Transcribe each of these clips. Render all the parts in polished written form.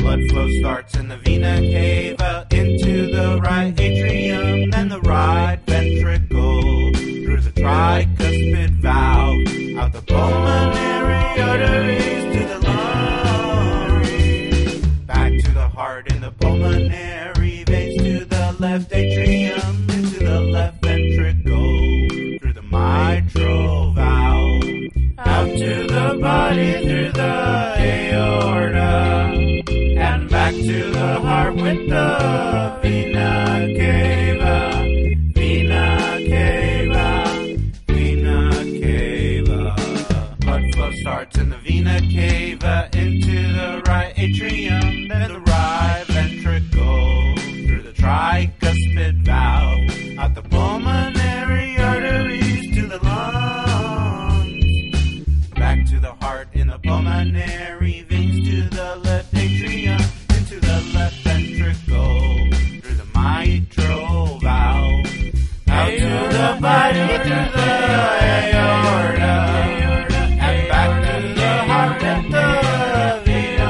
Blood flow starts in the vena cava into the right atrium, then the right ventricle through the tricuspid valve, out the pulmonary arteries to the lungs, back to the heart in the pulmonary veins to the left atrium, into the left ventricle through the mitral valve, out to the body through the aorta, and back to the heart with the vena cava, vena cava, vena cava. Blood flow starts in the vena cava into the right atrium, then the right ventricle through the tricuspid valve, out the pulmonary arteries to the lungs, back to the heart in the pulmonary veins to the left atrium, into the left ventricle through the mitral valve, out to the body through the aorta, and back to the heart with the vena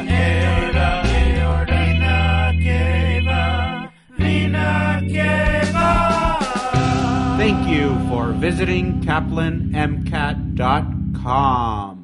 cava, vena cava. Thank you for visiting KaplanMCAT.com.